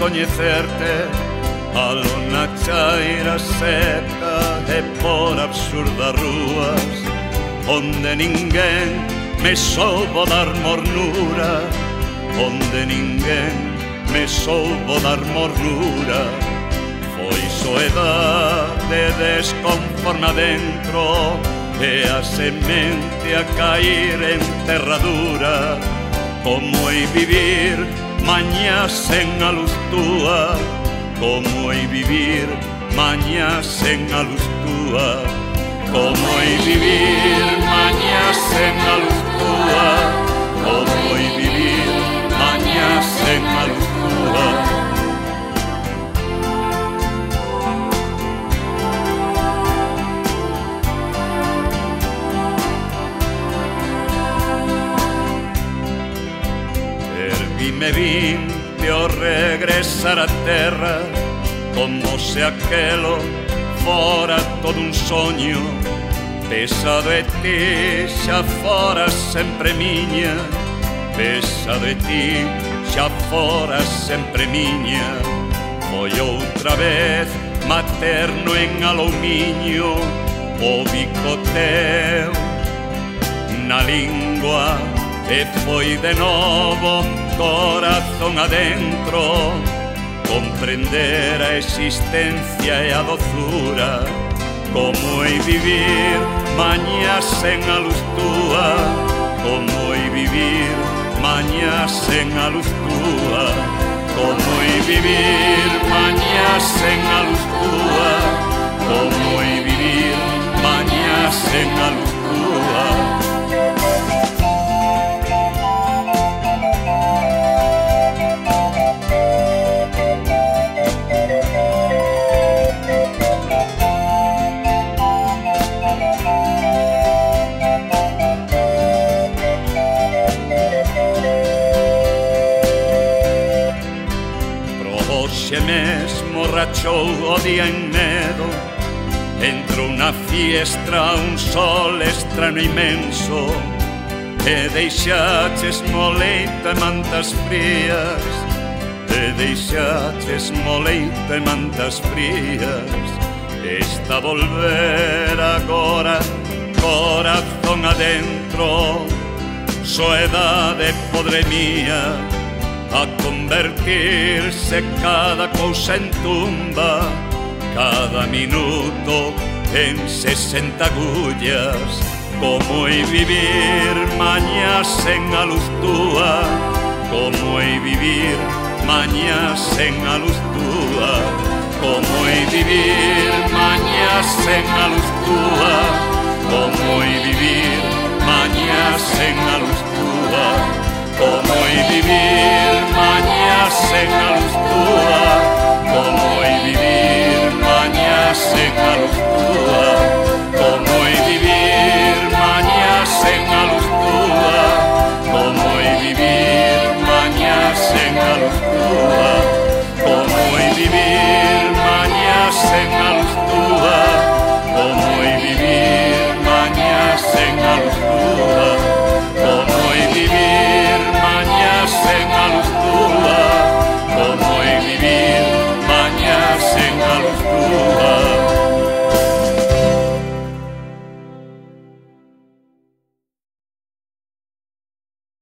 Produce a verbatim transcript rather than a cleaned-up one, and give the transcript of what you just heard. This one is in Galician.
coñecerte alo na chaira seca e por absurdas rúas onde ninguén me soubo dar mornura, onde ninguén me soubo dar mornura. Foi soedade desconforme adentro e a semente a cair en terra dura. Como hei vivir mañá sen a luz túa, como hei vivir mañá sen a luz túa, como hei vivir mañá sen a luz túa, como hei vivir mañá sen a luz túa. Me vin de o regresar a terra como se aquelo fora todo un soño. Pesado de ti xa fora sempre miña, pesado de ti xa fora sempre miña. Foi outra vez materno en alumiño o bico teu na lingua. E foi de novo corazón adentro comprender a existencia e a dozura. Como hei vivir mañá sen a luz túa, como hei vivir mañá sen a luz túa, como hei vivir mañá sen a luz túa, como hei vivir mañá sen a luz túa. Hoxe mesmo rachou o día en medo, entre unha fiestra un sol estrano inmenso, e deixaches moleita e mantas frías, e deixaches moleita e mantas frías. Está a volver agora corazón adentro, soedade podre mía, a convertirse cada cousa en tumba, cada minuto en sesenta agullas. Como hei vivir mañá sen a luz túa, como hei vivir mañá sen a luz túa, como hei vivir mañá sen a luz túa, como hei vivir mañá sen a luz túa, como hei vivir mañá sen a luz túa, como